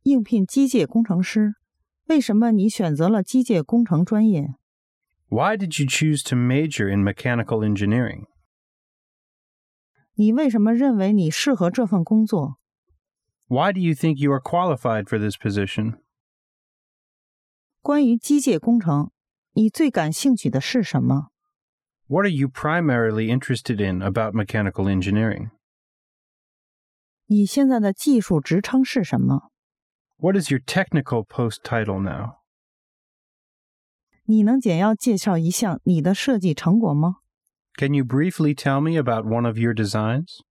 应聘机械工程师，为什么你选择了机械工程专业？ Why did you choose to major in mechanical engineering? 你为什么认为你适合这份工作？ Why do you think you are qualified for this position? 关于机械工程，你最感兴趣的是什么？ What are you primarily interested in about mechanical engineering? 你现在的技术职称是什么？ What is your technical post title now? 你能简要介绍一项你的设计成果吗？ Can you briefly tell me about one of your designs?